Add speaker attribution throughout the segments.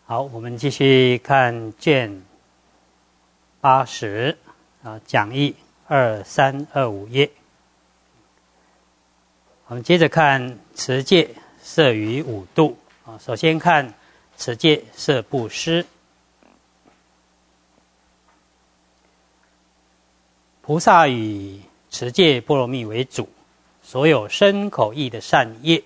Speaker 1: 好，我们继续看卷80讲义2325页。我们接着看持戒摄于5度。首先看持戒摄布施。菩萨以持戒波罗蜜为主，所有身口意的善业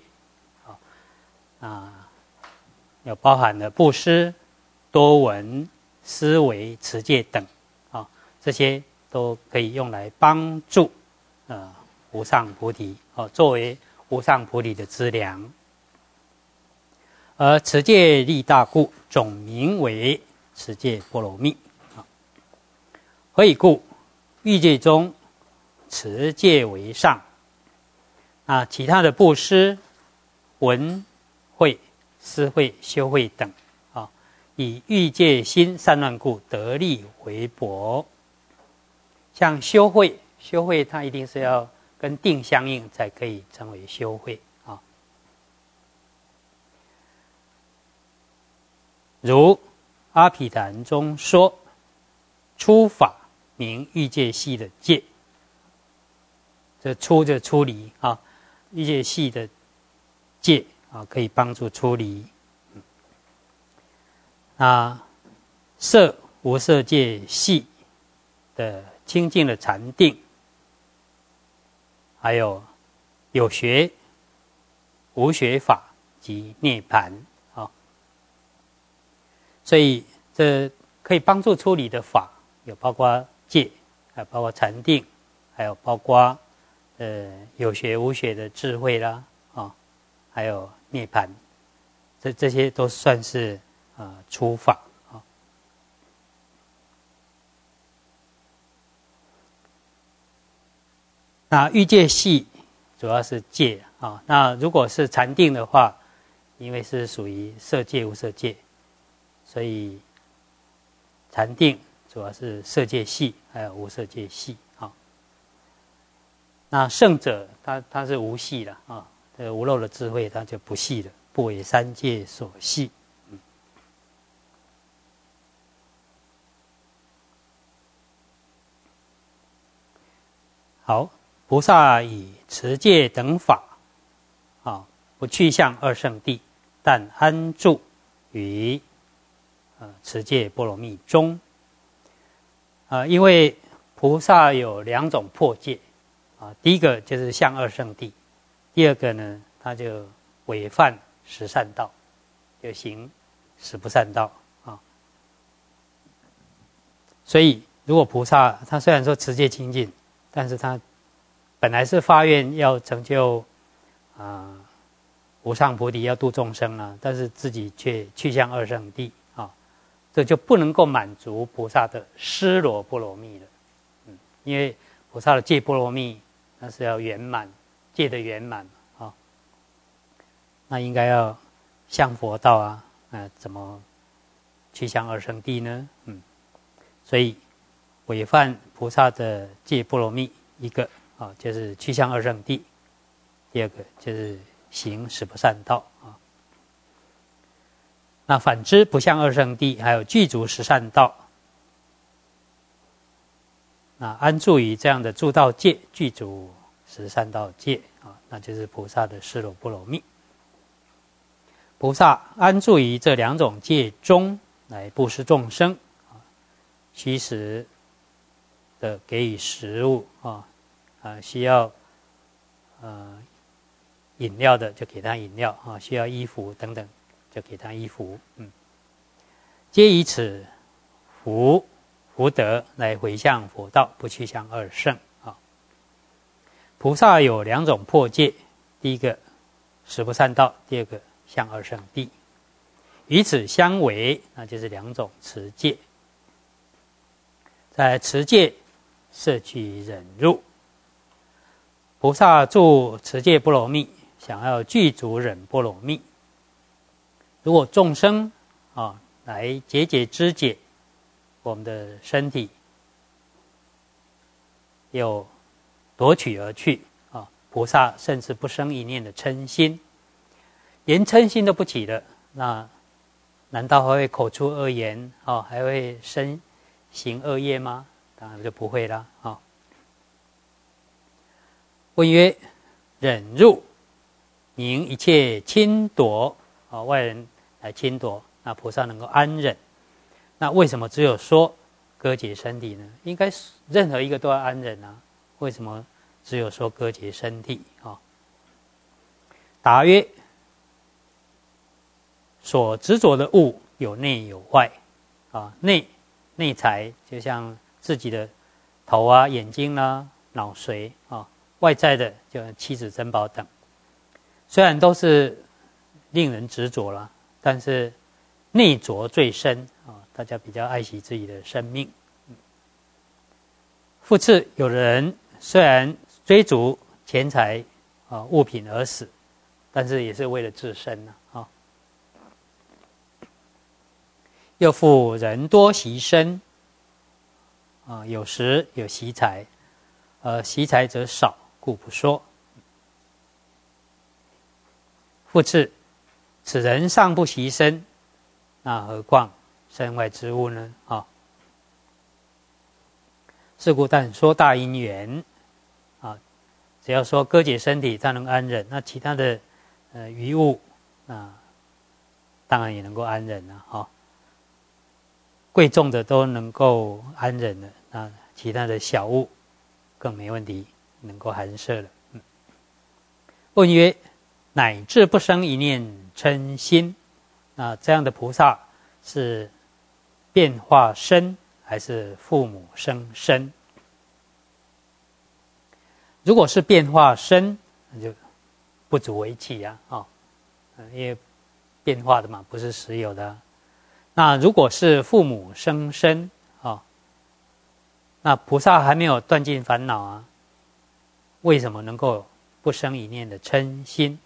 Speaker 1: 有包含了布施、多闻、思维、持戒等这些都可以用来帮助无上菩提作为无上菩提的资粮。而持戒力大故，总名为持戒波罗蜜。何以故？欲界中持戒为上，其他的布施、闻慧、思慧、修慧等以欲界心散乱故得力为薄。像修慧它一定是要跟定相应才可以成为修慧如阿毗昙中说，出法名欲界系的戒，这出就出离欲界系的戒可以帮助出离。摄无色界系的清净的禅定，还有有学无学法及涅槃所以这可以帮助出离的法有包括戒，还有包括禅定，还有包括有学无学的智慧啦还有涅槃，这些都算是出法那欲界系主要是戒那如果是禅定的话，因为是属于色戒无色戒，所以禅定主要是色戒系还有无色戒系那圣者他是无系的无漏的智慧他就不系了，不为三界所系。好，菩萨以持戒等法不去向二圣谛，但安住于持戒波罗蜜中因为菩萨有2种破戒第一个就是向二圣谛，第二个呢他就违犯十善道，就行十不善道所以如果菩萨他虽然说持戒清净，但是他本来是发愿要成就无上菩提，要度众生但是自己却去向二圣谛这就不能够满足菩萨的尸罗波罗蜜了因为菩萨的戒波罗蜜那是要圆满，戒的圆满那应该要向佛道怎么去向二圣谛呢所以违犯菩萨的戒波罗蜜，一个就是去向二圣谛，第二个就是行十不善道那反之不向二圣谛，还有具足十善道，那安住于这样的住道戒，具足十善道戒那就是菩萨的尸罗波罗蜜。菩萨安住于这2种戒中来布施众生虚实的给予食物需要饮料的就给他饮料需要衣服等等就给他衣服皆以此福德来回向佛道，不去向二圣菩萨有2种破戒，第一个十不善道，第二个向二圣谛，与此相违那就是2种持戒。在持戒摄取忍辱，菩萨住持戒波罗蜜，想要具足忍波罗蜜，如果众生来节肢解我们的身体，有夺取而去菩萨甚至不生一念的嗔心，连嗔心都不起了，那难道还会口出恶言还会身行恶业吗？当然就不会啦问曰：忍辱，宁一切侵夺外人来侵夺，那菩萨能够安忍。那为什么只有说割截身体呢？应该任何一个都要安忍啊，为什么只有说割截身体答曰：所执着的物有内有外内财就像自己的头啊、眼睛啦、脑髓外在的就像妻子珍宝等，虽然都是令人执着啦，但是内着最深大家比较爱惜自己的生命。复次，有人虽然追逐钱财物品而死，但是也是为了自身又复人多习身有时有习财，习财则少，故不说。复次，此人尚不习身，那何况身外之物呢？是故但说大因缘只要说割截身体，他能安忍，那其他的余物当然也能够安忍了贵重的都能够安忍了，那其他的小物更没问题，能够含摄了。问曰：乃至不生一念嗔心，那这样的菩萨是变化身还是父母生身？如果是变化身，那就不足为奇因为变化的嘛，不是实有的那如果是父母生身那菩萨还没有断尽烦恼为什么能够不生一念的嗔心？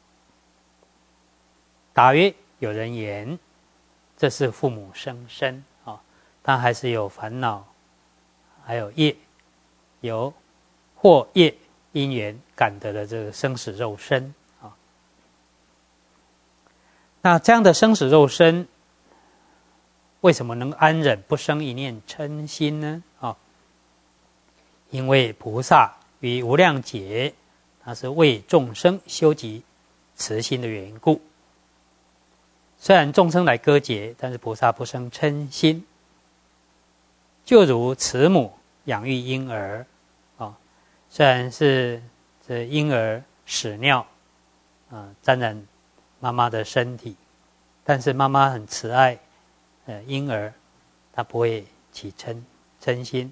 Speaker 1: 答曰：有人言这是父母生身但还是有烦恼，还有业，有或业因缘感得的这个生死肉身那这样的生死肉身为什么能安忍不生一念嗔心呢？因为菩萨于无量劫，它是为众生修集慈心的缘故。虽然众生来割截，但是菩萨不生嗔心。就如慈母养育婴儿虽然是这婴儿屎尿沾染妈妈的身体，但是妈妈很慈爱婴儿，他不会起嗔心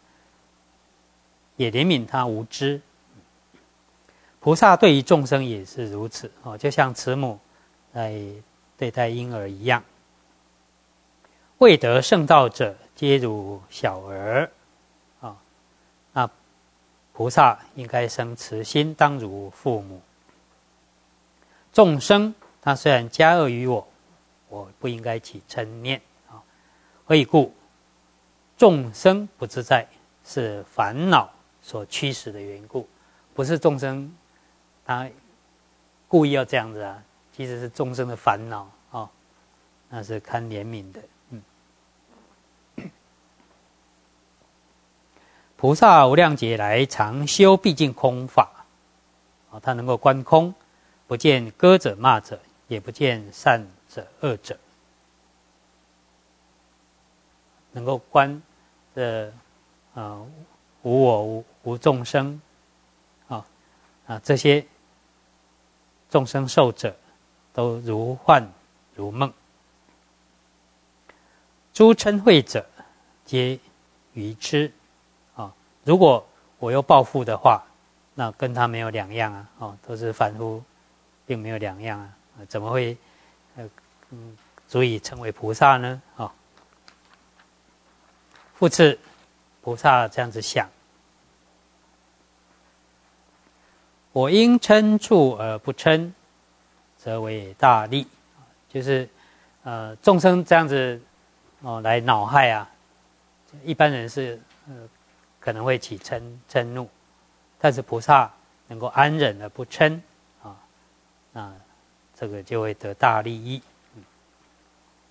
Speaker 1: 也怜悯他无知。菩萨对于众生也是如此就像慈母在对待婴儿一样。未得圣道者，皆如小儿那菩萨应该生慈心，当如父母。众生他虽然加恶于我不应该起嗔念何以故？众生不自在，是烦恼所驱使的缘故，不是众生他故意要这样子其实是众生的烦恼那是堪怜悯的。菩萨无量劫来常修毕竟空法他能够观空，不见歌者骂者，也不见善者恶者，能够观的无我无众生这些众生寿者都如幻如梦。诸嗔恚者皆愚痴如果我又报复的话，那跟他没有两样都是凡夫，并没有两样怎么会足以称为菩萨呢复次，菩萨这样子想：我因嗔处而不嗔，则为大利。就是众生这样子来恼害一般人是可能会起嗔怒，但是菩萨能够安忍而不嗔那这个就会得大利益。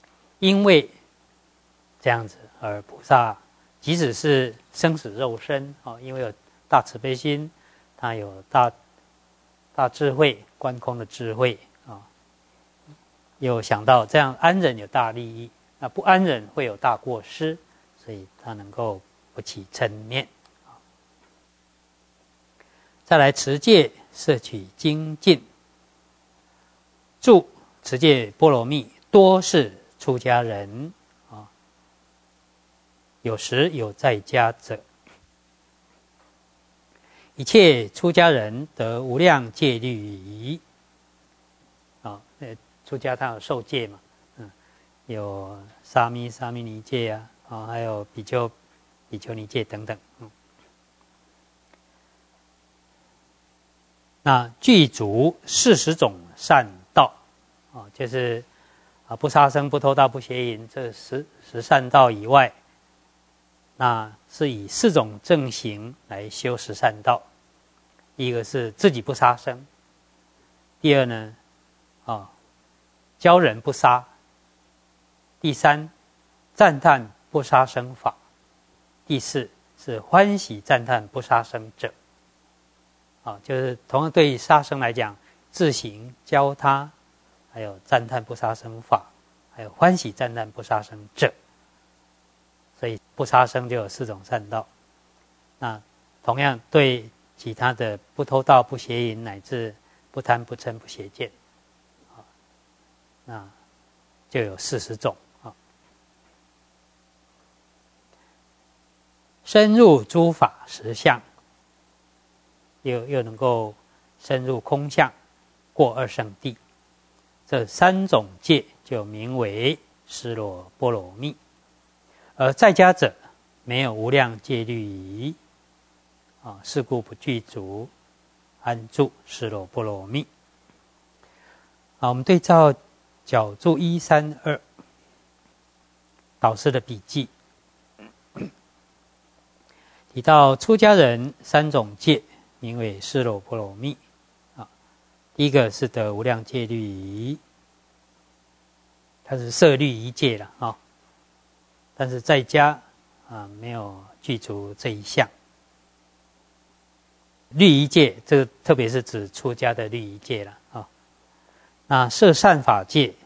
Speaker 1: 因为这样子，而菩萨即使是生死肉身因为有大慈悲心，他有大智慧，观空的智慧又想到这样安忍有大利益，那不安忍会有大过失，所以他能够不起嗔念。再来持戒摄取精进，住持戒波罗蜜多是出家人有时有在家者，一切出家人得无量戒律仪出家他有受戒嘛，有沙弥尼戒还有比丘尼戒等等那具足40种善道就是不杀生、不偷盗、不邪淫这十善道以外，那是以4种正行来修十善道。第一个是自己不杀生，第二呢教人不杀，第三赞叹不杀生法，第四是欢喜赞叹不杀生者就是同样对于杀生来讲，自行教他，还有赞叹不杀生法，还有欢喜赞叹不杀生者，所以不杀生就有4种善道。那同样对其他的不偷盗、不邪淫，乃至不贪、不嗔、不邪见那就有40种深入诸法实相，又能够深入空相，过二圣地，这3种戒就名为尸罗波罗蜜。而在家者没有无量戒律仪是故不具足安住尸罗波罗蜜。我们对照角注132导师的笔记，提到出家人3种戒名为尸罗波罗蜜第一个是得无量戒律仪，它是摄律仪戒了但是在家没有具足这一项。律仪戒这个特别是指出家的律仪戒了那摄善法戒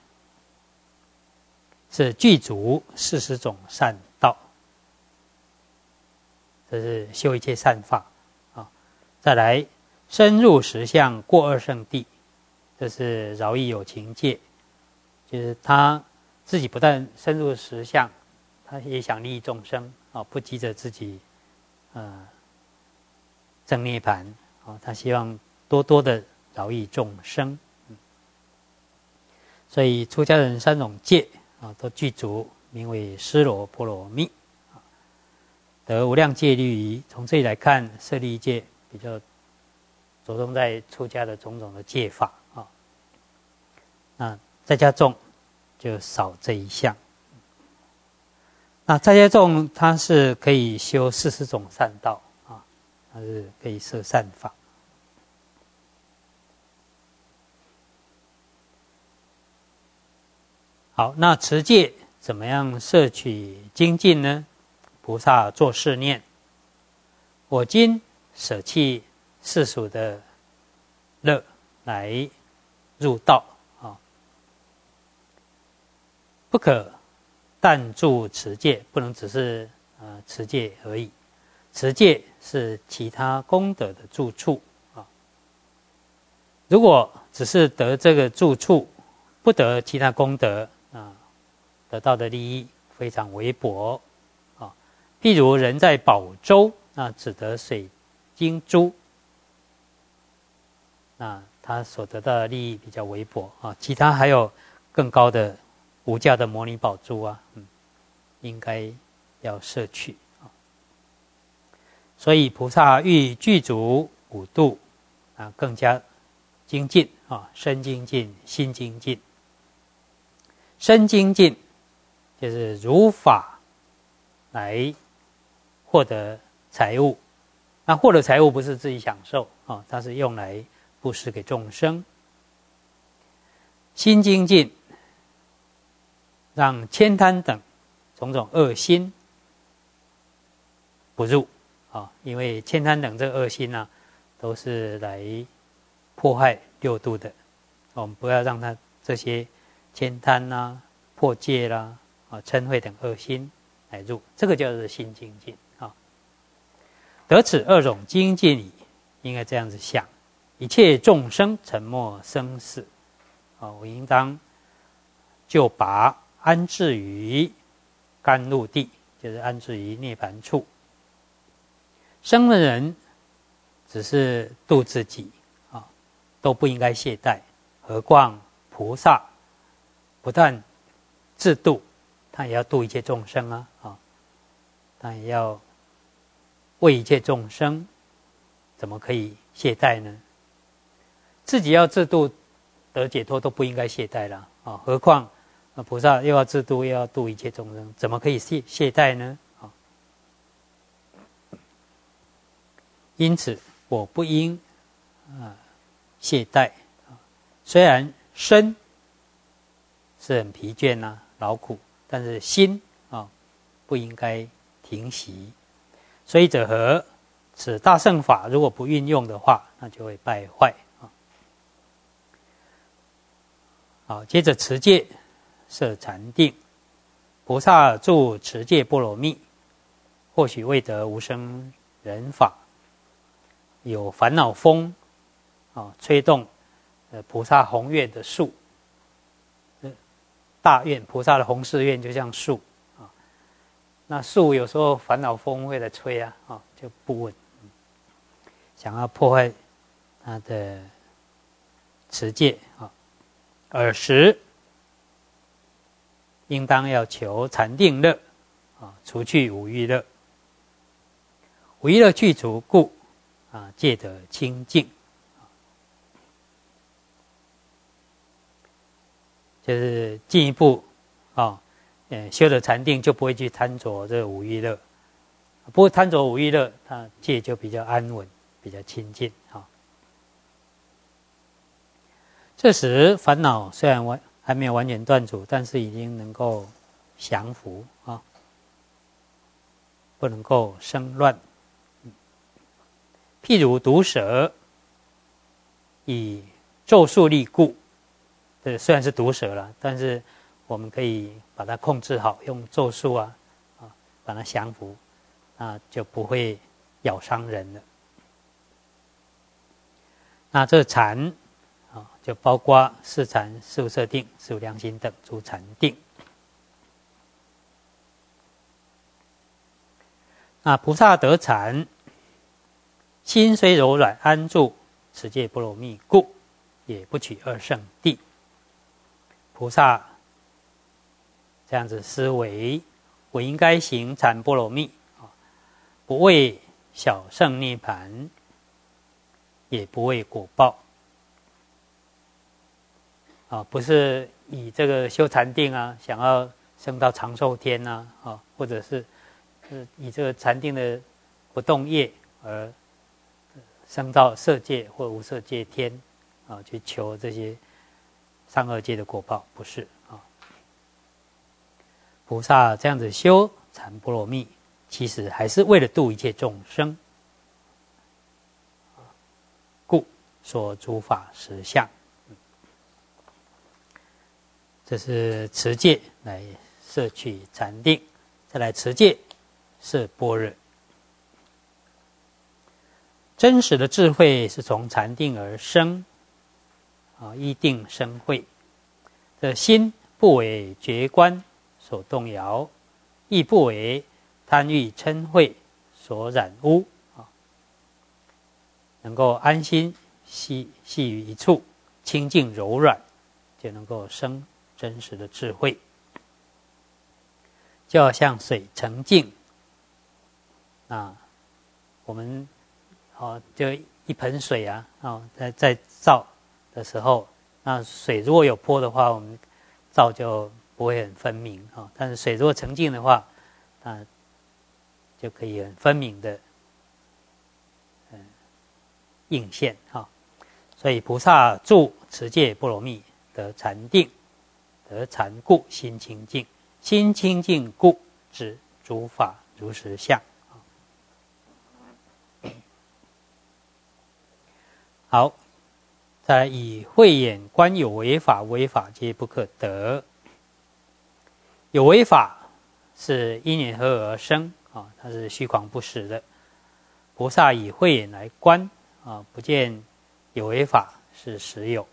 Speaker 1: 是具足40种善道，这是修一切善法再来深入实相，过二圣地，这是饶益有情戒，就是他自己不但深入实相，他也想利益众生不急着自己证涅槃他希望多多的饶益众生所以出家人3种戒都具足，名为尸罗波罗蜜得无量戒律仪。从这里来看，摄律戒比较着重在出家的种种的戒法那在家众就少这一项。那在家众他是可以修40种善道他是可以摄善法。好，那持戒怎么样摄取精进呢？菩萨作是念：我今舍弃世俗的乐来入道不可但住持戒，不能只是持戒而已。持戒是其他功德的住处如果只是得这个住处，不得其他功德得到的利益非常微薄譬如人在宝洲，那只得水晶珠，那他所得到的利益比较微薄其他还有更高的无价的摩尼宝珠应该要摄取所以菩萨欲具足5度更加精进身精进、心精进。身精进就是如法来获得财物，那获得财物不是自己享受它是用来布施给众生。心精进让悭贪等种种恶心不入啊，因为悭贪等这恶心呢，都是来破坏六度的，我们不要让它这些悭贪啦、破戒啦、嗔恚等恶心来入，这个叫做心精进啊。得此二种精进矣，应该这样子想：一切众生沉没生死啊，我应当就把安置于甘露地，就是安置于涅槃处。生的人只是度自己啊，都不应该懈怠，何况菩萨不但自度，他也要度一切众生啊，他也要为一切众生，怎么可以懈怠呢？自己要自度得解脱都不应该懈怠了啊，何况菩萨又要自度又要度一切众生，怎么可以懈怠呢？因此我不应懈怠，虽然身是很疲倦劳苦，但是心不应该停息。所以者何？此大乘法如果不运用的话，那就会败坏好，接着持戒设禅定，菩萨住持戒波罗蜜，或许未得无生忍法，有烦恼风吹动菩萨宏愿的树，大愿菩萨的宏誓愿就像树那树有时候烦恼风会来吹就不稳，想要破坏它的持戒尔时应当要求禅定乐除去五欲乐，五欲乐去除故戒得清净，就是进一步修了禅定就不会去贪着这个五欲乐，不会贪着五欲乐，他戒就比较安稳，比较清净这时烦恼虽然还没有完全断除，但是已经能够降伏不能够生乱。譬如毒蛇以咒术力故，这虽然是毒蛇了，但是我们可以把它控制好，用咒术把它降服，就不会咬伤人了。那这禅就包括四禅、四无色定、四无量心等诸禅定。那菩萨得禅，心虽柔软，安住持戒波罗蜜故，也不取二圣谛。菩萨这样子思维，我应该行禅波罗蜜不为小圣涅盘，也不为果报不是以这个修禅定想要升到长寿天或者是以这个禅定的不动业而升到色界或无色界天去求这些上二界的果报，不是菩萨这样子修禅波罗蜜，其实还是为了度一切众生，故说诸法实相。这是持戒来摄取禅定，再来持戒摄般若。真实的智慧是从禅定而生依定生慧，这心不为觉观所动摇，亦不为贪欲嗔恚所染污能够安心系于一处，清净柔软，就能够生真实的智慧。就好像水澄净我们就一盆水在照的时候，那水如果有波的话，我们照就不会很分明但是水如果澄净的话，就可以很分明的映现所以菩萨住持戒波罗蜜得禅定， 得禅故心清净，心清净故知诸法如实相。好，再来以慧眼观有为法，为法皆不可得。有为法是因缘合而生啊，它是虚诳不实的。菩萨以慧眼来观啊，不见有为法是实有。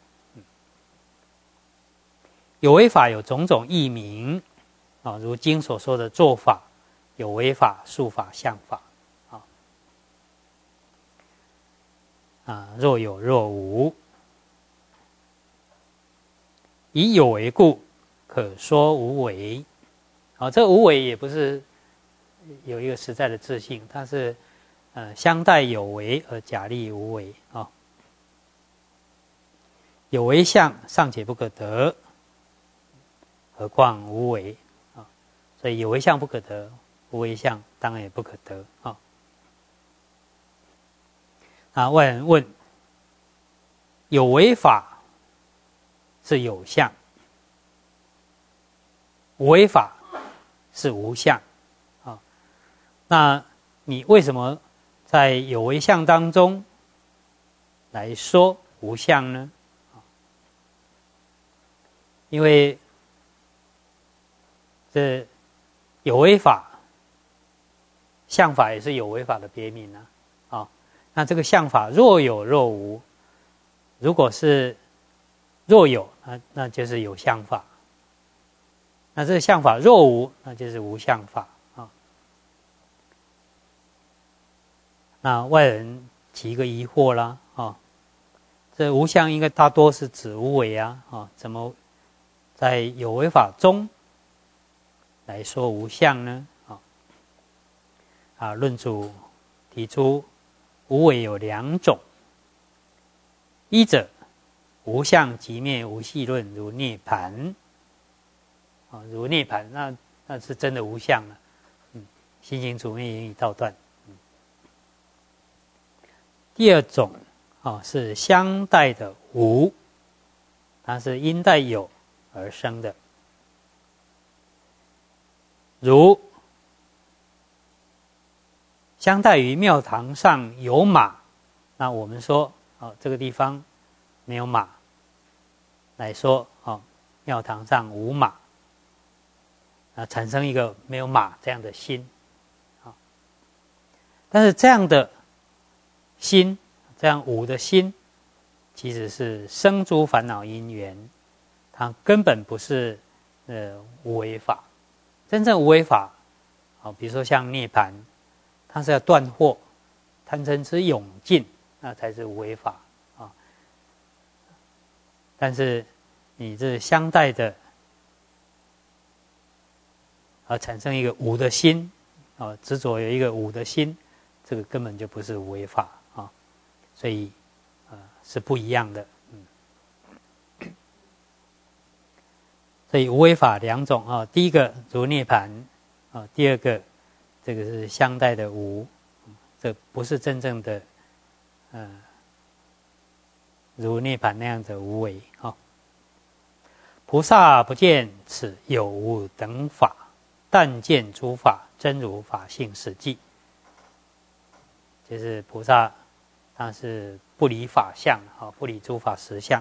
Speaker 1: 有为法有种种义名啊，如经所说的做法、有为法、术法、相法若有若无。以有为故，可说无为。这无为也不是有一个实在的自性，它是相待有为而假立无为啊。有为相尚且不可得，何况无为啊？所以有为相不可得，无为相当然也不可得啊。外人问：有为法是有相，无为法是无相啊？那你为什么在有为相当中来说无相呢？因为这有为法、相法也是有为法的别名那这个相法若有若无，如果是若有，那就是有相法；那这个相法若无，那就是无相法那外人起一个疑惑啦这无相应该大多是指无为怎么在有为法中来说无相呢？论主提出无为有两种，一者无相即灭无系论，如涅盘如涅盘，那是真的无相了。心行处灭言语道断。第二种是相待的无，它是因待有而生的，如相待于庙堂上有马，那我们说这个地方没有马，来说庙堂上无马，产生一个没有马这样的心但是这样的心，这样无的心，其实是生诸烦恼因缘，它根本不是无为法。真正无为法比如说像涅槃，它是要断惑，贪嗔痴永尽，那才是无为法但是你这相待的产生一个无的心执着有一个无的心，这个根本就不是无为法所以是不一样的。所以无为法两种第一个如涅槃第二个这个是相待的无，这不是真正的如涅槃那样的无为菩萨不见此有无等法，但见诸法真如法性实际。就是菩萨他是不离法相不离诸法实相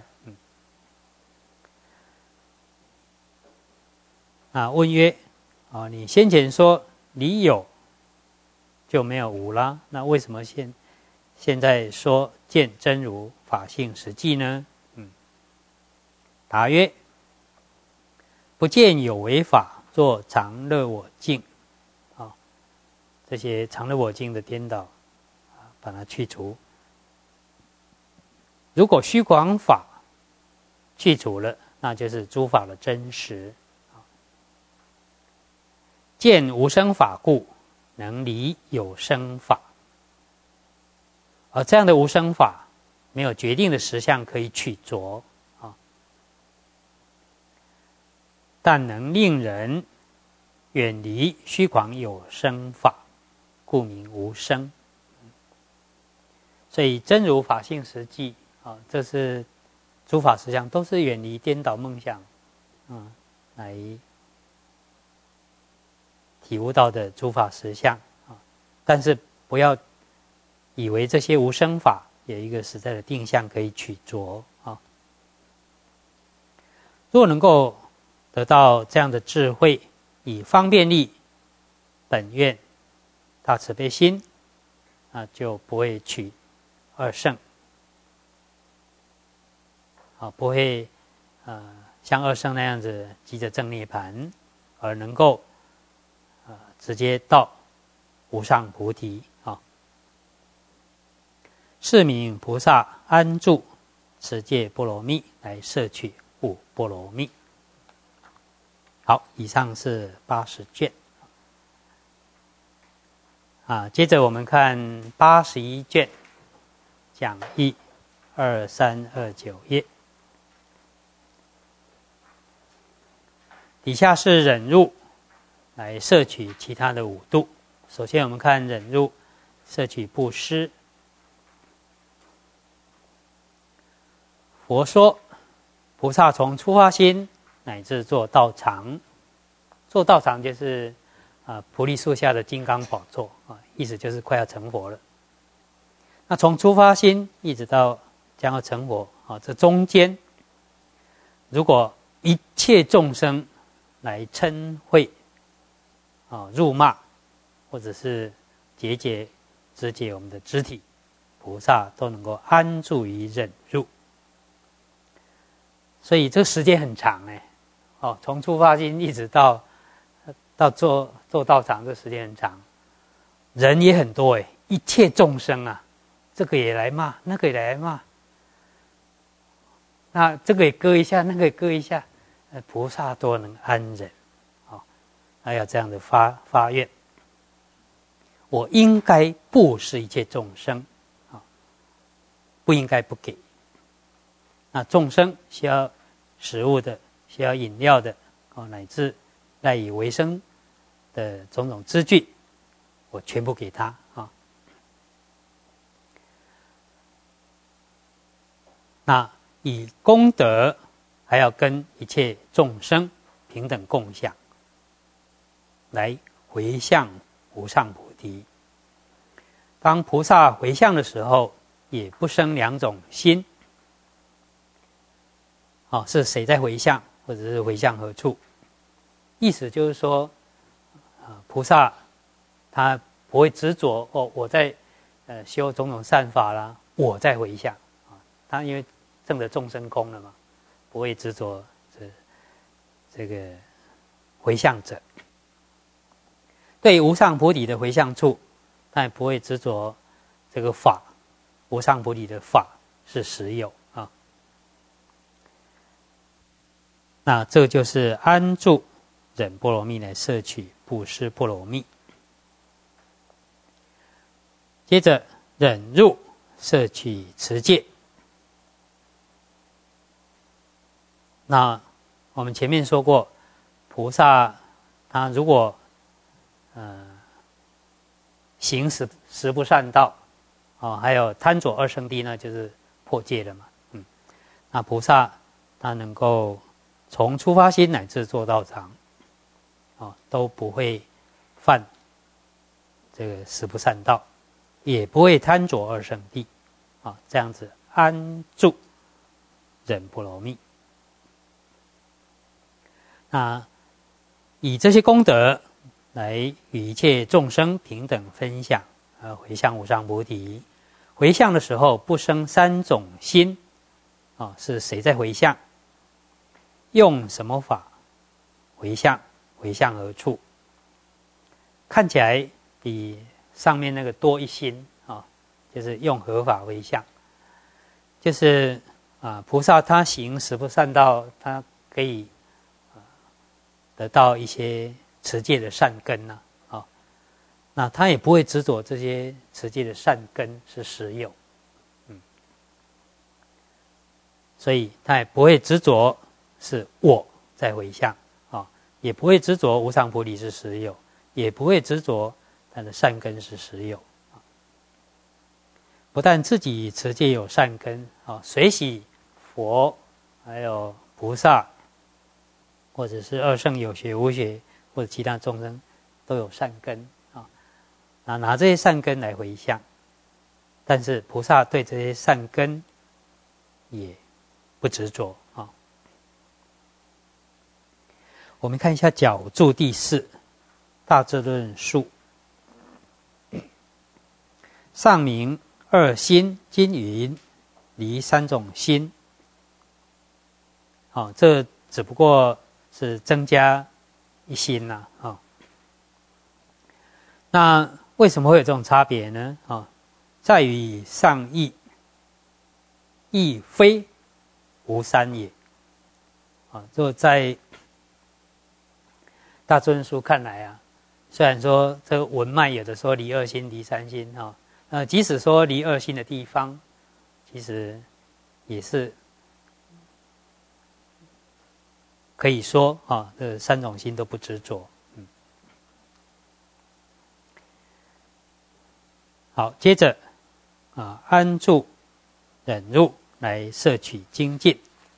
Speaker 1: 问曰你先前说离有就没有无啦，那为什么现在说见真如法性实际呢？答曰：不见有为法，作常乐我净这些常乐我净的颠倒把它去除。如果虚诳法去除了，那就是诸法的真实。见无生法故，能离有生法。而这样的无生法，没有决定的实相可以取着但能令人远离虚诳有生法，故名无生。所以真如法性实际这是诸法实相，都是远离颠倒梦想来体悟到的诸法实相啊。但是不要以为这些无生法有一个实在的定向可以取着啊。如果能够得到这样的智慧，以方便力、本愿、大慈悲心，就不会取二圣，不会像二圣那样子急着证涅槃，而能够直接到无上菩提啊。是名菩萨安住持戒波罗蜜，来摄取五波罗蜜。好，以上是80卷接着我们看81卷讲义2329页，底下是忍辱来摄取其他的5度。首先我们看忍辱摄取布施。佛说，菩萨从初发心乃至做道场，做道场就是菩提树下的金刚宝座意思就是快要成佛了。那从初发心一直到将要成佛这中间，如果一切众生来嗔恚辱骂，或者是肢解我们的肢体，菩萨都能够安住于忍辱。所以这个时间很长从初发心一直到做道场，这时间很长，人也很多一切众生这个也来骂，那个也来骂，那这个也割一下，那个也割一下，菩萨都能安忍还有这样的发愿，我应该布施一切众生不应该不给。那众生需要食物的，需要饮料的乃至赖以为生的种种资具，我全部给他那以功德还要跟一切众生平等共享，来回向无上菩提。当菩萨回向的时候，也不生2种心是谁在回向，或者是回向何处。意思就是说菩萨他不会执着我在修种种善法啦，我在回向他因为证得众生空了嘛，不会执着这个回向者。对无上菩提的回向处，他也不会执着这个法，无上菩提的法是实有那这就是安住忍波罗蜜来摄取布施波罗蜜。接着忍辱摄取持戒。那我们前面说过，菩萨他如果行十不善道还有贪着二圣谛呢，就是破戒了嘛那菩萨他能够从初发心乃至做道场都不会犯这个十不善道，也不会贪着二圣谛这样子安住忍波罗蜜。那以这些功德来与一切众生平等分享回向无上菩提。回向的时候不生3种心是谁在回向，用什么法回向，回向何处。看起来比上面那个多一心就是用何法回向，就是菩萨他行十不善道，他可以得到一些持戒的善根那他也不会执着这些持戒的善根是实有所以他也不会执着是我在回向也不会执着无上菩提是实有，也不会执着他的善根是实有不但自己持戒有善根随喜佛还有菩萨或者是二圣有学无学，或者其他众生都有善根啊，拿这些善根来回向，但是菩萨对这些善根也不执着啊。我们看一下角注第4，大智论述。上明二心，今云离3种心。这只不过是增加一心呐，那为什么会有这种差别呢？在于上义，义非无三也。就在大智论书看来啊，虽然说这个文脉有的说离2心、离3心即使说离2心的地方，其实也是可以说这3种心都不执着。好，接着安住、忍辱来摄取精进。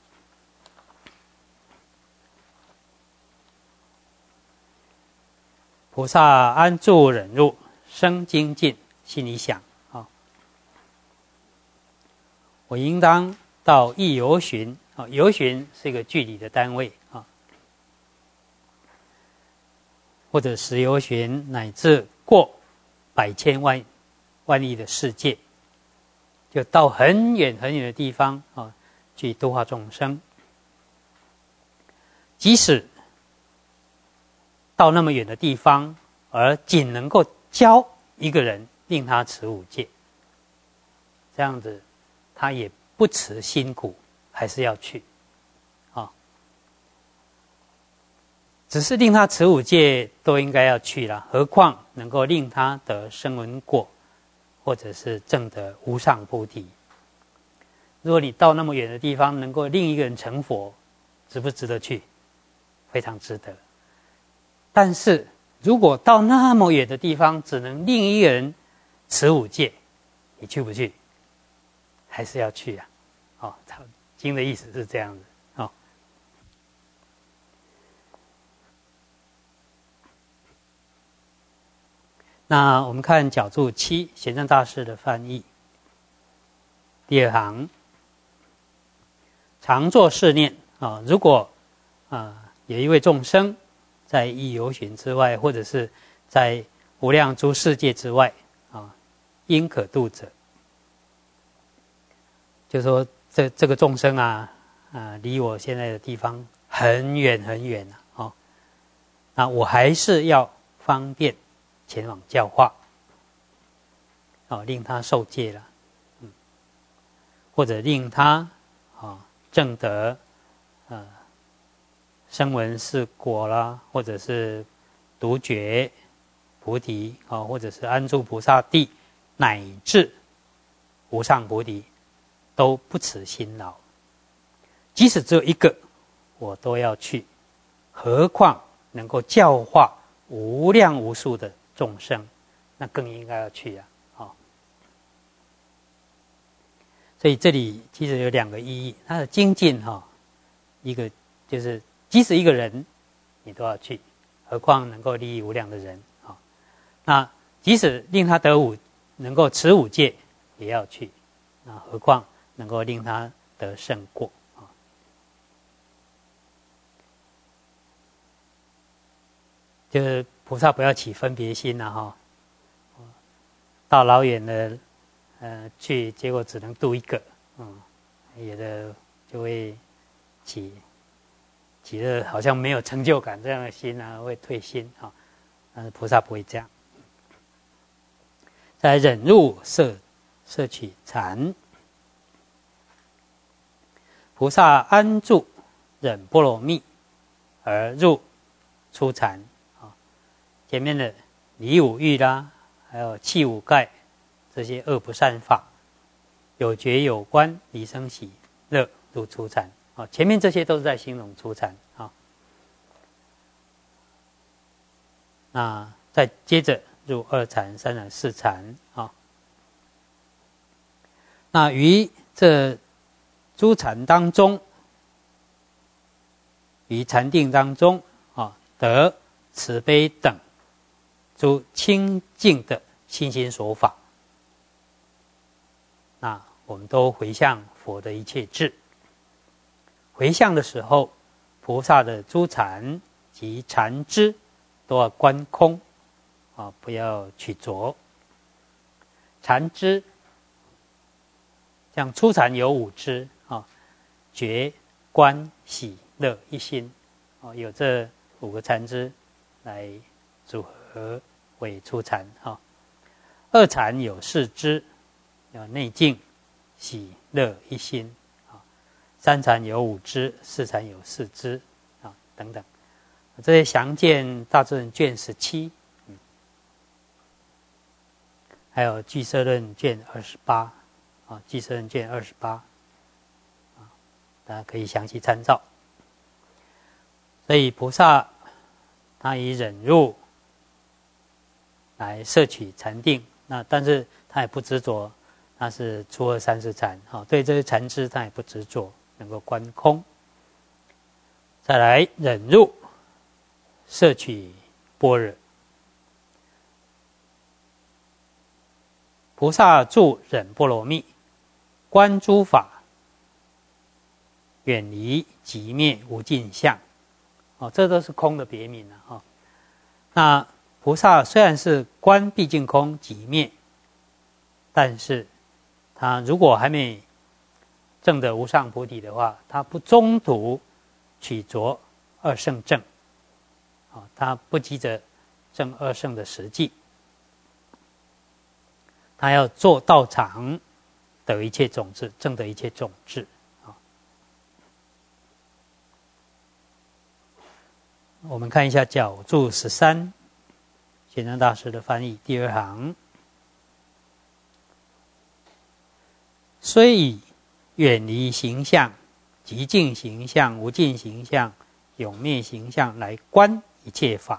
Speaker 1: 菩萨安住忍辱，生精进，心里想我应当到一由旬由旬是一个距离的单位或者10由旬，乃至过100千万亿的世界，就到很远很远的地方去度化众生。即使到那么远的地方，而仅能够教一个人，令他持5戒，这样子他也不辞辛苦，还是要去只是令他持5戒都应该要去了，何况能够令他得声闻果，或者是证得无上菩提。如果你到那么远的地方能够令一个人成佛，值不值得去？非常值得。但是如果到那么远的地方只能令一个人持5戒，你去不去？还是要去啊。经的意思是这样子那我们看角注7，玄奘大师的翻译。第2行，常作是念如果有一位众生在一由旬之外，或者是在无量诸世界之外应可度者，就说这个众生离我现在的地方很远很远那我还是要方便前往教化令他受戒了或者令他证得声闻是果啦，或者是独觉菩提或者是安住菩萨地，乃至无上菩提，都不辞辛劳。即使只有一个，我都要去，何况能够教化无量无数的众生，那更应该要去所以这里其实有2个意义，它的精进一个就是即使一个人你都要去，何况能够利益无量的人那即使令他能够持5戒也要去，那何况能够令他得胜过就是菩萨不要起分别心到老远的去，结果只能度一个有的就会起了好像没有成就感这样的心会退心但是菩萨不会这样。再来忍辱摄取禅，菩萨安住忍波罗蜜而入初禅前面的离5欲啦，还有弃5盖，这些恶不善法，有觉有观，离生喜乐入初禅前面这些都是在形容初禅那再接着入2禅、3禅、4禅那于这诸禅当中于禅定当中得慈悲等诸清净的心心所法，那我们都回向佛的一切智。回向的时候，菩萨的诸禅及禅支都要观空不要取着。禅支像初禅有5支觉、观、喜、乐一心有这5个禅支来组合为初禅二禅有4支，有内净、喜、乐一心三禅有5支，四禅有4支等等。这些详见大智论卷17，还有俱舍论卷28俱舍论卷28大家可以详细参照。所以菩萨他以忍辱来摄取禅定，但是他也不执着，那是初二三世禅对这些禅支他也不执着，能够观空。再来忍辱摄取般若。菩萨住忍波罗蜜，观诸法，远离寂灭无尽相这都是空的别名那菩萨虽然是观毕竟空寂灭，但是他如果还没证得无上菩提的话，他不中途取着二圣证他不急着证二圣的实际，他要做道场得一切种智，证得一切种智我们看一下角注13，玄奘大师的翻译第2行，虽以远离形象、极尽形象、无尽形象、永灭形象来观一切法，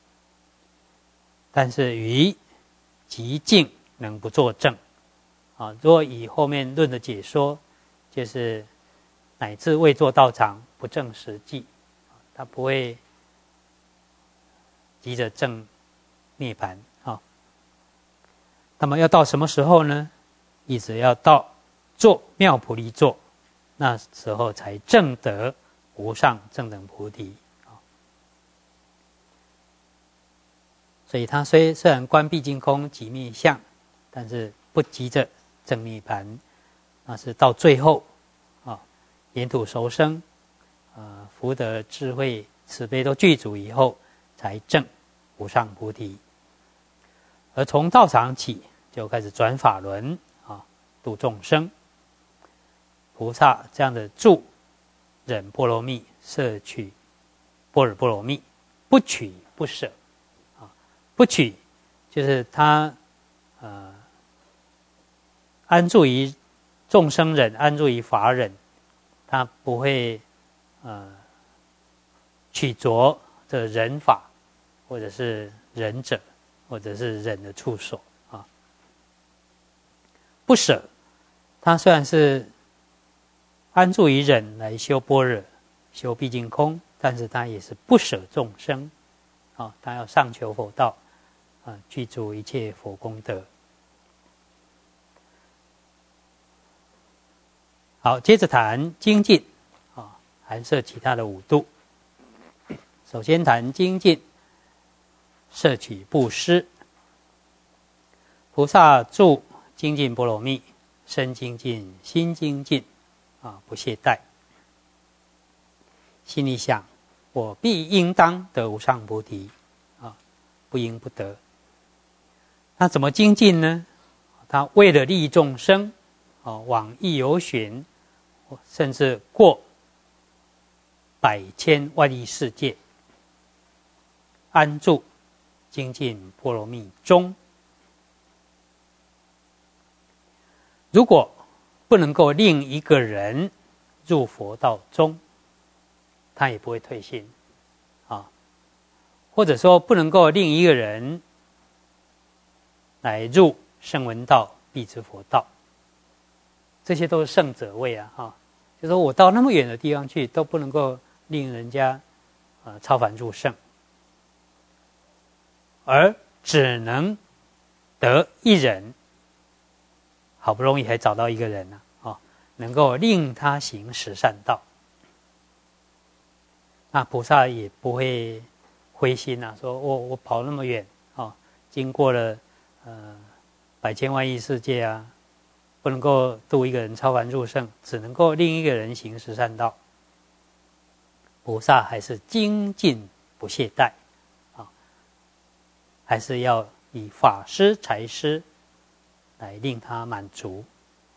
Speaker 1: 但是于极尽能不作证如果以后面论的解说，就是乃至未作道场不证实际他不会急着证涅槃那么要到什么时候呢？一直要到做妙菩提座，那时候才证得无上正等菩提所以他虽然观毕竟空寂灭相，但是不急着证涅槃，那是到最后沿途熟生福德智慧慈悲都具足以后才证无上菩提。而从道场起就开始转法轮度众生。菩萨这样的住忍波罗蜜，摄取般若波罗蜜，不取不舍不取就是他安住于众生忍，安住于法忍，他不会取着这忍法，或者是忍者，或者是忍的处所不舍，他虽然是安住于忍来修般若，修毕竟空，但是他也是不舍众生他要上求佛道具足一切佛功德。好，接着谈精进含摄其他的5度。首先谈精进，摄取布施。菩萨住精进波罗蜜，身精进，心精进不懈怠，心里想我必应当得无上菩提不应不得。那怎么精进呢？他为了利益众生往诣游巡，甚至过百千万亿世界，安住精进波罗蜜中。如果不能够令一个人入佛道中，他也不会退心或者说不能够令一个人来入声闻道、辟支佛道，这些都是圣者位就是说我到那么远的地方去都不能够令人家超凡入圣，而只能得一人，好不容易还找到一个人能够令他行十善道，那菩萨也不会灰心说我跑那么远经过了百千万亿世界不能够度一个人超凡入圣，只能够令一个人行十善道。菩萨还是精进不懈怠还是要以法施财施来令他满足，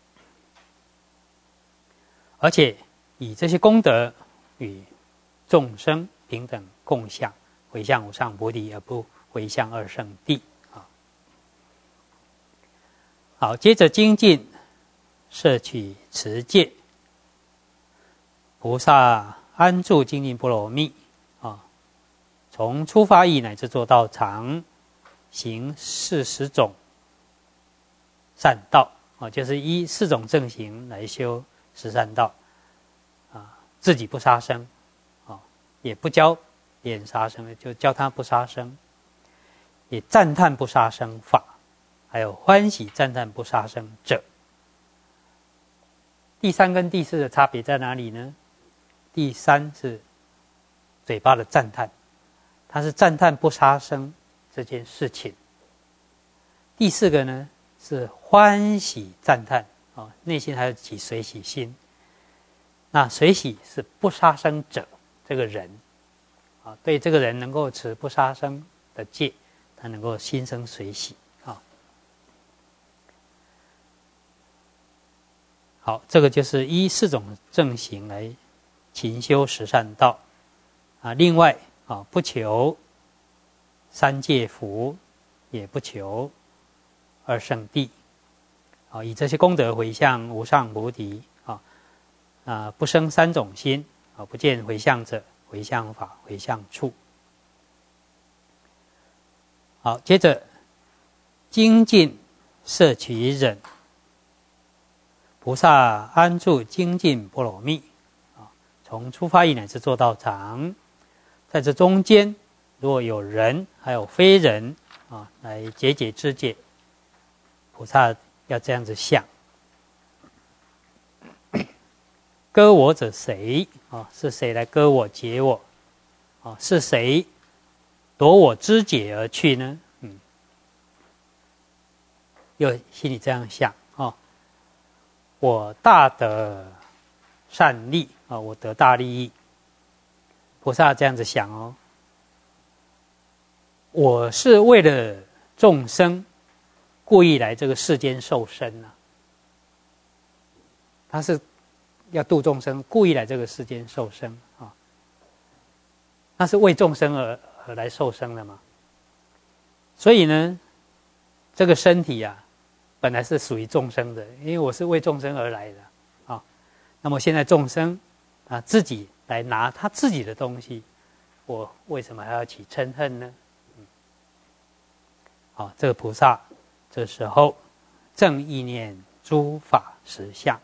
Speaker 1: 而且以这些功德与众生平等共享，回向无上菩提，而不回向二圣谛好，接着精进摄取持戒，菩萨安住精进波罗蜜从初发意乃至做到常，行40种善道就是依4种正行来修十善道自己不杀生也不教别人杀生，就教他不杀生，也赞叹不杀生法，还有欢喜赞叹不杀生者。第3跟第4的差别在哪里呢？第3是嘴巴的赞叹，他是赞叹不杀生这件事情。第4个呢是欢喜赞叹内心还有起随喜心。那随喜是不杀生者这个人对这个人能够持不杀生的戒，他能够心生随喜好，这个就是依4种正行来勤修十善道另外不求三界福，也不求二圣谛以这些功德回向无上菩提不生3种心不见回向者，回向法，回向处。好，接着精进摄取忍，菩萨安住精进波罗蜜从初发意乃至做到常，在这中间如果有人还有非人来解之解，菩萨要这样子想，割我者谁是谁来割我解我是谁夺我知解而去呢？又心里这样想我大得善利我得大利益。菩萨这样子想我是为了众生故意来这个世间受身他是要度众生，故意来这个世间受生那是为众生而来受生的嘛。所以呢，这个身体本来是属于众生的，因为我是为众生而来的那么现在众生自己来拿他自己的东西，我为什么还要起嗔恨呢？这个菩萨这时候正意念诸法实相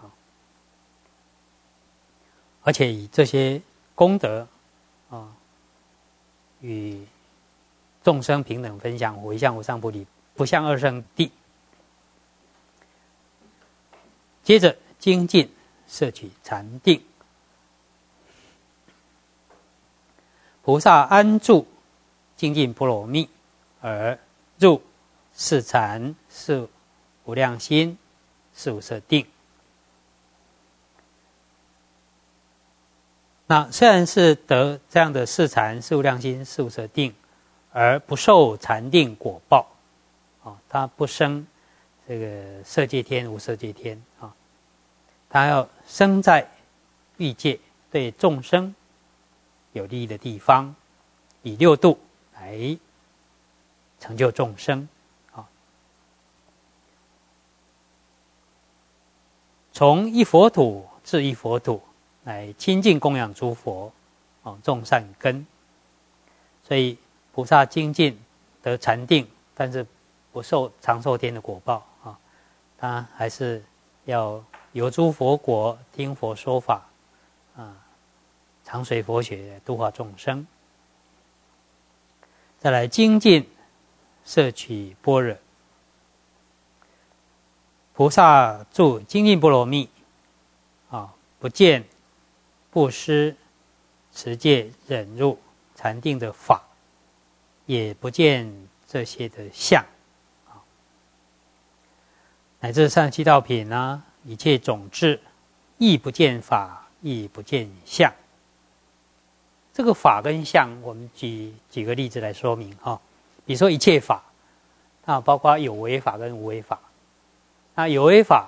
Speaker 1: 而且以这些功德与众生平等分享，回向无上菩提，不向二圣谛。接着精进摄取禅定，菩萨安住精进波罗蜜，而入四禅、四无量心、四无色定。那虽然是得这样的四禅、四无量心、四无色定，而不受禅定果报他不生这个色界天、无色界天他要生在欲界对众生有利益的地方，以六度来成就众生从一佛土至一佛土来亲近供养诸佛种善根。所以菩萨精进得禅定，但是不受长寿天的果报他还是要游诸佛国，听佛说法常随佛学，度化众生。再来精进，摄取般若。菩萨住精进波罗蜜，不见布施、持戒、忍辱、禅定的法，也不见这些的相，乃至37道品啊，一切种智，亦不见法，亦不见相。这个法跟相，我们举个例子来说明哈。比如说一切法，包括有为法跟无为法。那有为法，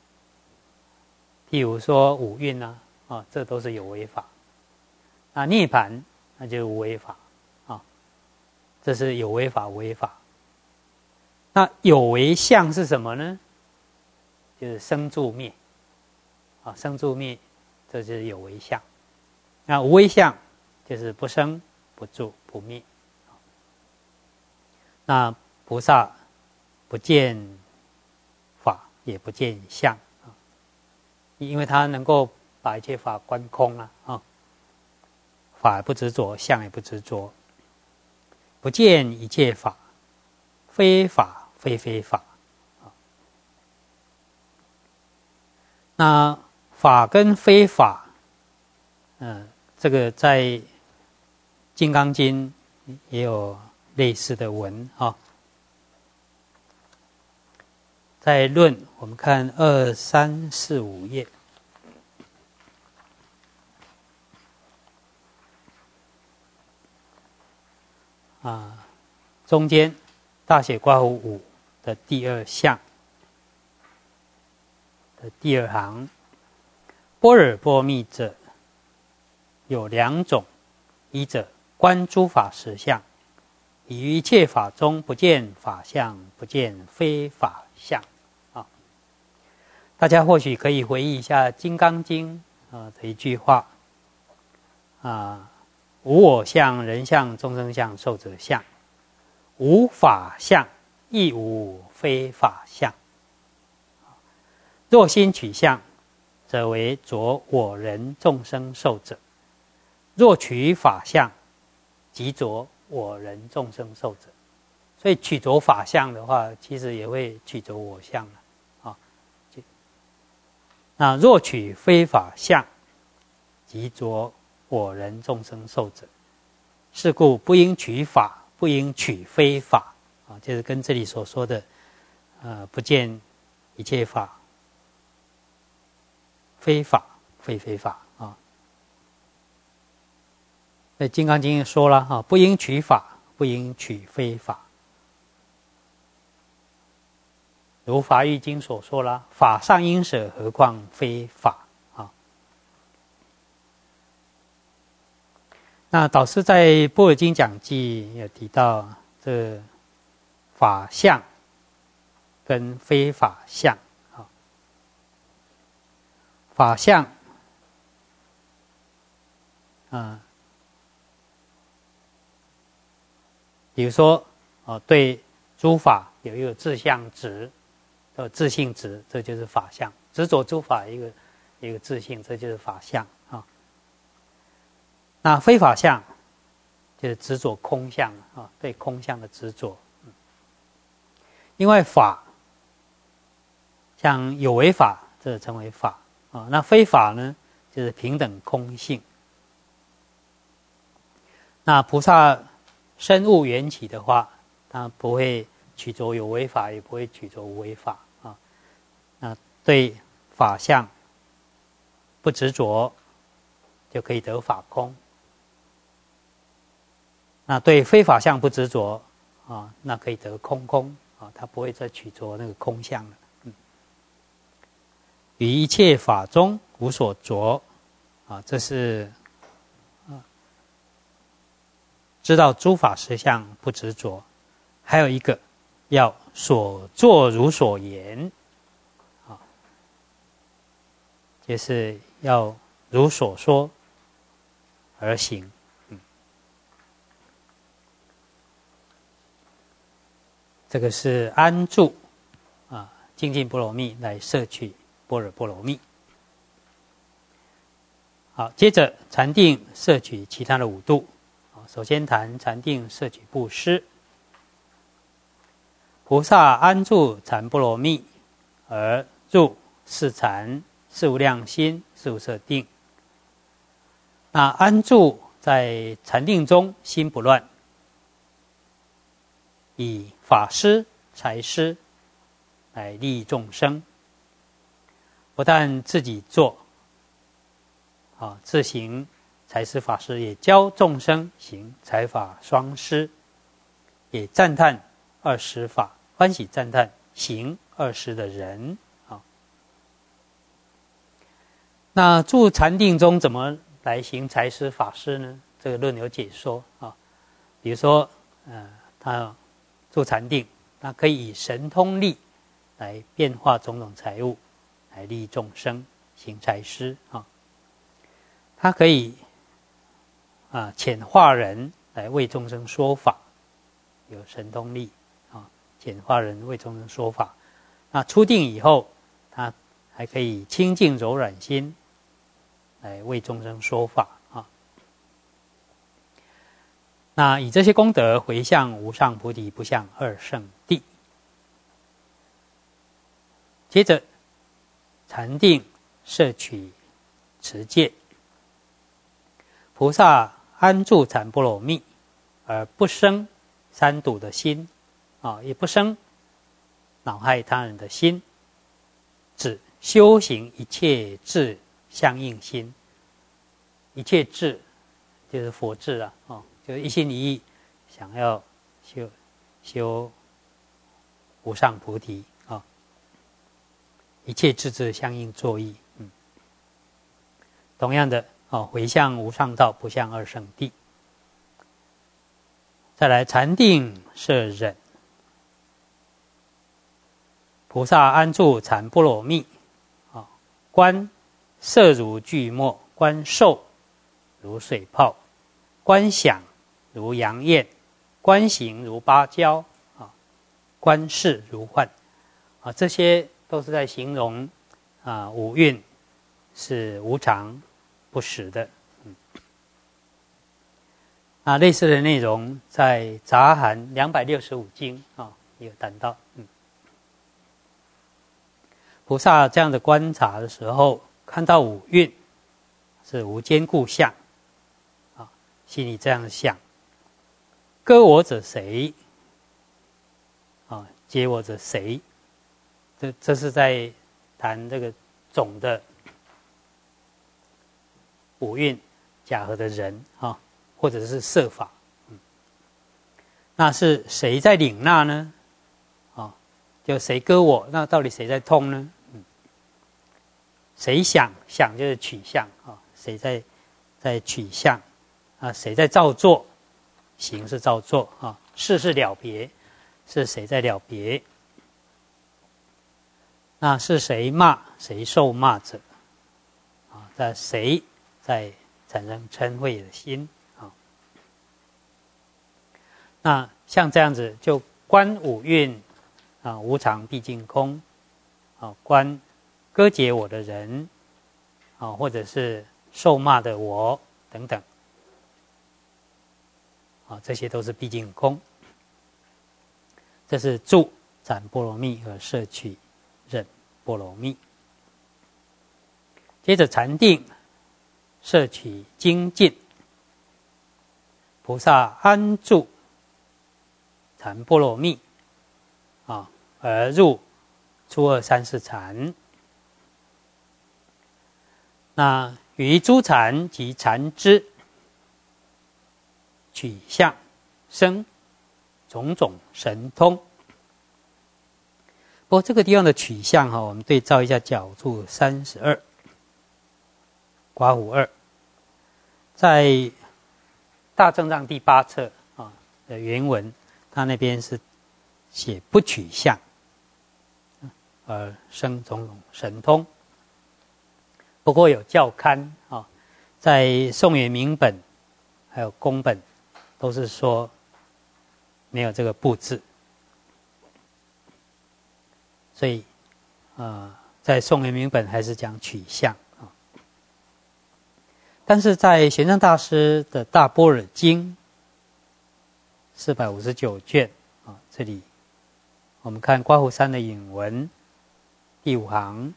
Speaker 1: 譬如说五蕴啊，这都是有为法。那涅槃，那就是无为法啊，这是有为法、无为法。那有为相是什么呢？就是生住灭啊，生住灭，这就是有为相。那无为相就是不生、不住、不灭。那菩萨不见法，也不见相啊，因为他能够把一切法观空啊，法也不执着，相也不执着，不见一切法，非法非非法啊。那法跟非法，这个在《金刚经》也有类似的文啊。在论，我们看2、3、4、5页。中间大写括弧5的第2项的第2行，般若波罗蜜者有2种，一者观诸法实相，以于一切法中不见法相，不见非法相。大家或许可以回忆一下《金刚经》的一句话无我相、人相、众生相、寿者相，无法相，亦无非法相。若心取相，则为着我人众生寿者；若取法相，即着我人众生寿者。所以取着法相的话，其实也会取着我相了。那若取非法相，即着我人众生寿者。是故不应取法，不应取非法就是跟这里所说的不见一切法，非法非非法在《金刚经》说了不应取法，不应取非法。如法义经所说了，法尚应舍，何况非法那导师在《般若经讲记》有提到这法相跟非法相法相比如说对诸法有一个自相执自性执，这就是法相。执着诸法一个自性，这就是法相那非法相就是执着空相对空相的执着。因为法像有为法，这称为法那非法呢，就是平等空性。那菩萨深悟缘起的话，他不会取着有为法，也不会取着无为法那对法相不执着，就可以得法空。那对非法相不执着那可以得空空他不会再取着那个空相了。于一切法中无所着这是知道诸法实相不执着。还有一个要所作如所言就是要如所说而行。这个是安住精进波罗蜜来摄取般若波罗蜜。 好，接着禅定摄取其他的5度。首先谈禅定摄取布施。菩萨安住禅波罗蜜，而入四禅、四无量心、四无色定。那安住在禅定中，心不乱，以法施、财施来利益众生。不但自己做，自行财施法施，也教众生行财法双施，也赞叹二施法，欢喜赞叹行二施的人。那住禅定中怎么来行财施法施呢？这个论有解说啊。比如说，他住禅定，他可以以神通力来变化种种财物，来利益众生，行财施啊。他可以遣化人来为众生说法，有神通力啊，遣化人为众生说法。那出定以后，他还可以清净柔软心来为众生说法啊。那以这些功德回向无上菩提，不向二圣谛。接着禅定摄取持戒。菩萨安住禅波罗蜜，而不生三毒的心，也不生恼害他人的心，只修行一切智相应心。一切智就是佛智啊，就是一心一意想要修无上菩提啊，一切智智相应作意。同样的回向无上道，不向二圣谛。再来禅定摄忍。菩萨安住禅波罗蜜，观色如巨墨，观受如水泡，观想如阳焰，观行如芭蕉，观事如幻。这些都是在形容五蕴是无常不实的。类似的内容在杂含265经也有谈到。菩萨这样的观察的时候，看到五蕴是无坚固相，心里这样想：割我者谁？接我者谁？这是在谈这个总的五蕴假合的人或者是色法。那是谁在领纳呢？就谁割我，那到底谁在痛呢？谁想就是取相谁在取相谁在造作？行是造作事是了别，是谁在了别？那是谁骂谁受骂者？在谁在产生嗔恚的心？那像这样子，就观五蕴无常毕竟空，观割解我的人或者是受骂的我等等，这些都是毕竟空。这是住禅波罗蜜和摄取忍波罗蜜。接着禅定摄取精进。菩萨安住禅波罗蜜而入初二三四禅。那于诸禅及禅支取相生种种神通。不过这个地方的取相我们对照一下角注32括弧2，在大正藏第8册的原文，他那边是写不取相而生种种神通。不过有校勘在宋元明本还有宫本都是说没有这个不字，所以在宋元明本还是讲取相。 但是在玄奘大师的大般若经459卷啊，这里我们看刮胡山的引文第5行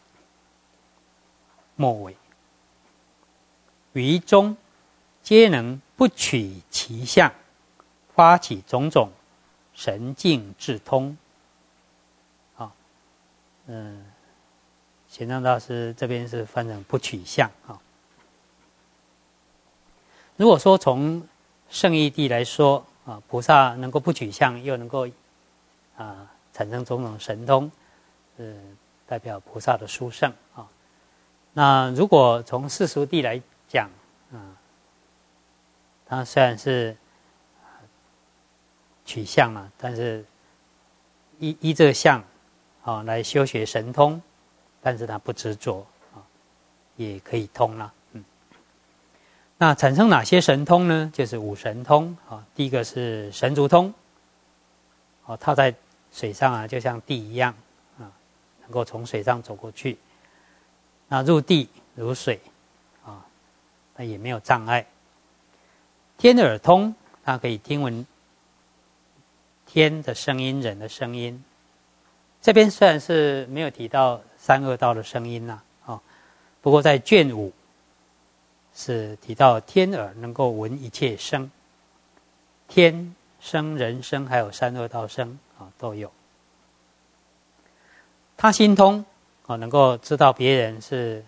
Speaker 1: 末尾，于中皆能不取其相，发起种种神境智通。玄奘大师这边是翻成不取相啊。如果说从圣义谛来说啊，菩萨能够不取相，又能够产生种种神通，代表菩萨的殊胜啊。那如果从世俗谛来讲它虽然是取相了，但是依这个相来修学神通，但是他不执着也可以通了。那产生哪些神通呢？就是五神通第一个是神足通踏在水上就像地一样能够从水上走过去。那入地如水那也没有障碍。天耳通，它可以听闻天的声音、人的声音。这边虽然是没有提到三恶道的声音不过在卷5是提到天耳能够闻一切声，天声、人声还有三恶道声都有。他心通能够知道别人是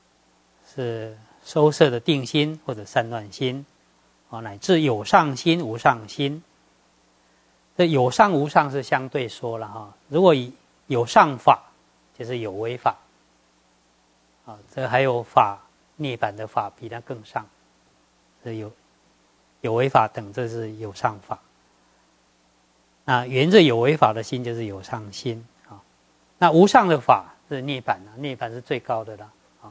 Speaker 1: 收摄的定心或者散乱心乃至有上心无上心。这有上无上是相对说了如果以有上法就是有为法这还有法涅槃的法比它更上，这有为法等，这是有上法。那沿着有为法的心就是有上心那无上的法是涅槃涅槃是最高的了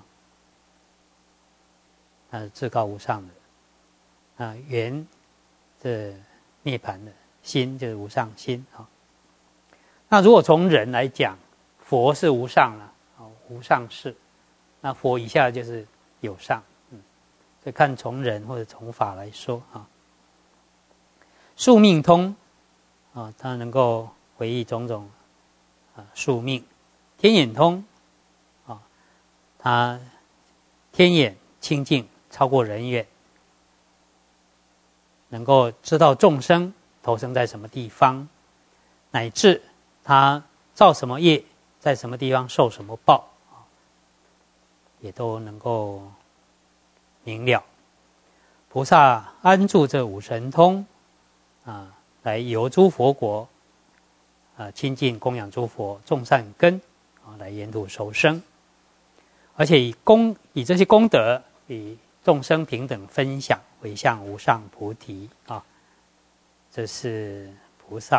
Speaker 1: 那是至高无上的圆这涅槃的心就是无上心那如果从人来讲，佛是无上了无上士，那佛以下就是有上所以看从人或者从法来说宿命通它能够回忆种种宿命。天眼通它天眼清净超过人眼，能够知道众生投生在什么地方，乃至他造什么业，在什么地方受什么报也都能够明了。菩萨安住这五神通来游诸佛国亲近供养诸佛，种善根来沿途受生，而且以这些功德与众生平等分享，回向无上菩提这是菩萨。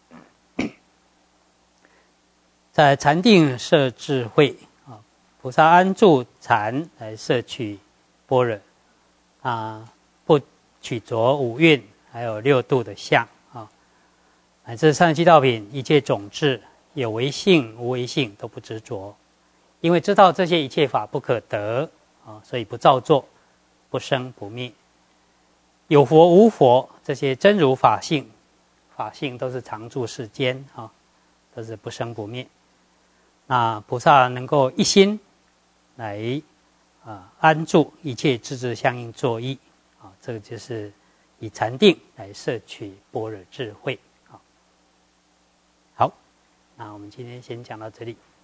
Speaker 1: 在禅定摄智慧菩萨安住禅来摄取般若不取着五蕴还有六度的相乃至37道品一切种智，有为性无为性都不执着，因为知道这些一切法不可得所以不造作，不生不灭。有佛无佛，这些真如法性都是常住世间都是不生不灭。那菩萨能够一心来安住一切智智相应作意这个就是以禅定来摄取般若智慧好，那我们今天先讲到这里。